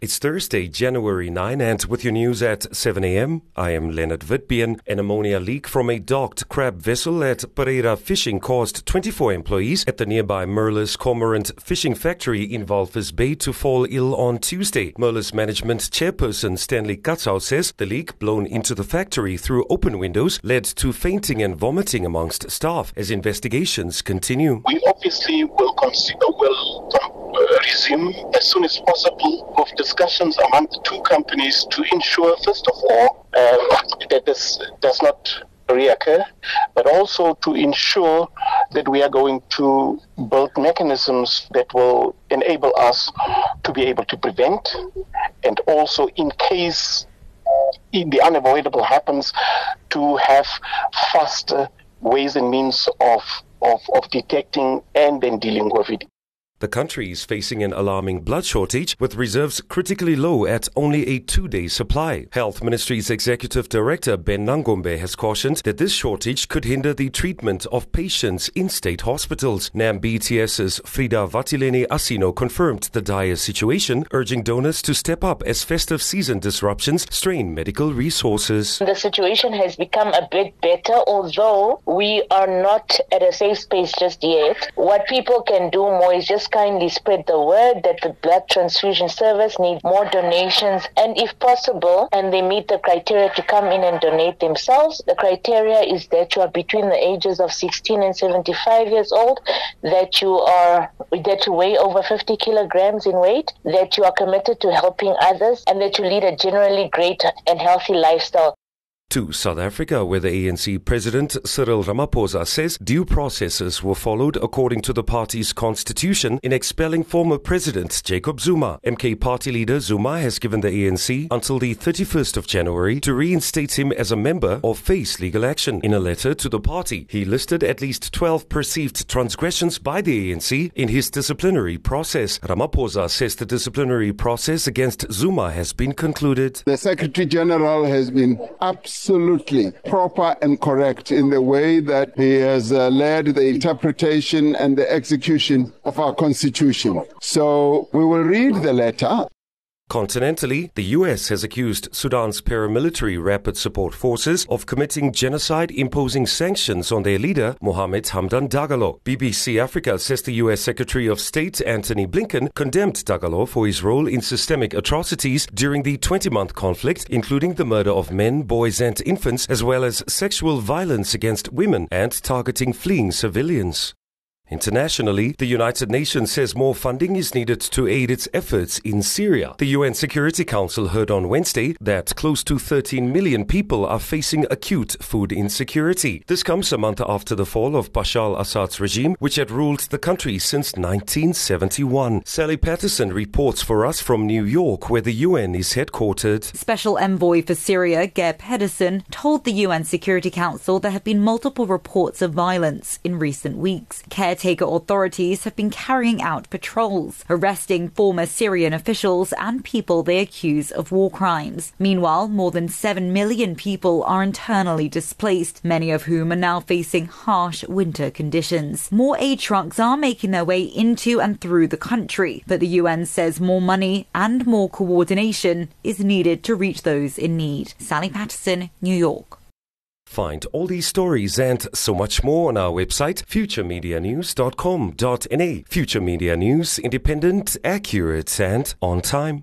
It's Thursday, January 9, and with your news at 7 a.m., I am Leonard Witbeen. An ammonia leak from a docked crab vessel at Pereira Fishing caused 24 employees at the nearby Merlis Cormorant fishing factory in Walvis Bay to fall ill on Tuesday. Merlis management chairperson Stanley Katzau says the leak, blown into the factory through open windows, led to fainting and vomiting amongst staff as investigations continue. We obviously will resume as soon as possible with discussions among the two companies to ensure, first of all, that this does not reoccur, but also to ensure that we are going to build mechanisms that will enable us to be able to prevent, and also in case the unavoidable happens, to have faster ways and means of detecting and then dealing with it. The country is facing an alarming blood shortage, with reserves critically low at only a 2-day supply. Health Ministry's Executive Director Ben Nangombe has cautioned that this shortage could hinder the treatment of patients in state hospitals. NAMBTS's Frida Vatileni Asino confirmed the dire situation, urging donors to step up as festive season disruptions strain medical resources. The situation has become a bit better, although we are not at a safe space just yet. What people can do more is just kindly spread the word that the blood transfusion service needs more donations, and if possible, and they meet the criteria to come in and donate themselves. The criteria is that you are between the ages of 16 and 75 years old, that you weigh over 50 kilograms in weight, that you are committed to helping others, and that you lead a generally great and healthy lifestyle. To South Africa, where the ANC President Cyril Ramaphosa says due processes were followed according to the party's constitution in expelling former President Jacob Zuma. MK party leader Zuma has given the ANC until the 31st of January to reinstate him as a member or face legal action. In a letter to the party, he listed at least 12 perceived transgressions by the ANC in his disciplinary process. Ramaphosa says the disciplinary process against Zuma has been concluded. The Secretary General has been absolutely proper and correct in the way that he has led the interpretation and the execution of our Constitution. So we will read the letter. Continentally, the US has accused Sudan's paramilitary Rapid Support Forces of committing genocide, imposing sanctions on their leader, Mohamed Hamdan Dagalo. BBC Africa says the US Secretary of State, Antony Blinken, condemned Dagalo for his role in systemic atrocities during the 20-month conflict, including the murder of men, boys and infants, as well as sexual violence against women and targeting fleeing civilians. Internationally, the United Nations says more funding is needed to aid its efforts in Syria. The UN Security Council heard on Wednesday that close to 13 million people are facing acute food insecurity. This comes a month after the fall of Bashar al-Assad's regime, which had ruled the country since 1971. Sally Patterson reports for us from New York, where the UN is headquartered. Special Envoy for Syria, Geir Pedersen, told the UN Security Council there have been multiple reports of violence in recent weeks. Caretaker authorities have been carrying out patrols, arresting former Syrian officials and people they accuse of war crimes. Meanwhile, more than 7 million people are internally displaced, many of whom are now facing harsh winter conditions. More aid trucks are making their way into and through the country, but the UN says more money and more coordination is needed to reach those in need. Sally Patterson, New York. Find all these stories and so much more on our website, futuremedianews.com.na. Future Media News, independent, accurate and on time.